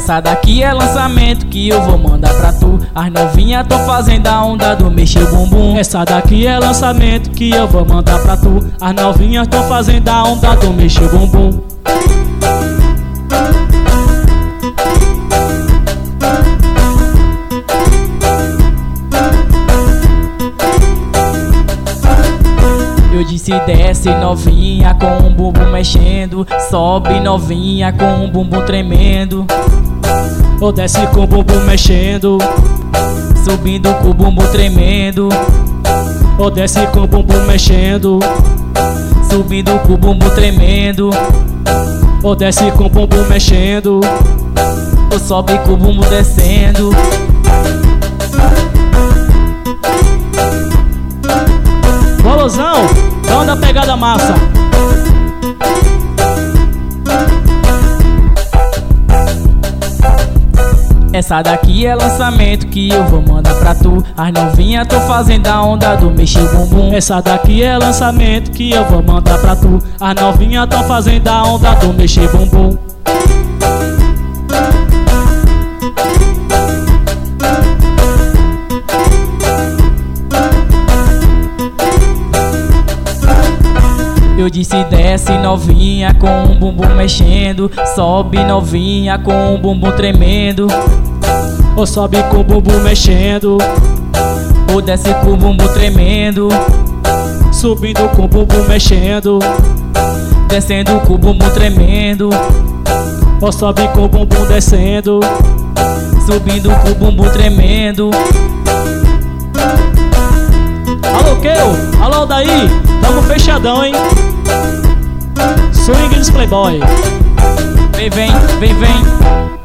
Essa daqui é lançamento que eu vou mandar pra tu. As novinhas tão fazendo a onda do mexer o bumbum. Essa daqui é lançamento que eu vou mandar pra tu. As novinhas tão fazendo a onda do mexer o bumbum. Eu disse desce novinha com o bumbum mexendo, sobe novinha com o bumbum tremendo. Ou desce com o bumbum mexendo, subindo com o bumbum tremendo. ou desce com o bumbum mexendo, subindo com o bumbum tremendo. ou desce com o bumbum mexendo, ou sobe com o bumbum descendo. Bolosão, dá onda pegada massa. Essa daqui é lançamento que eu vou mandar pra tu. As novinhas tão fazendo a onda do mexer o bumbum. Essa daqui é lançamento que eu vou mandar pra tu. As novinhas tão fazendo a onda do mexer bumbum. Eu disse desce novinha com o bumbum mexendo, sobe novinha com o bumbum tremendo. Ou sobe com o bumbum mexendo, ou desce com o bumbum tremendo. subindo com o bumbum mexendo, descendo com o bumbum tremendo. ou sobe com o bumbum descendo, subindo com o bumbum tremendo. Alô, Keu, alô, daí, tamo fechadão, hein? Swing dos Playboy. Vem, vem, vem, vem.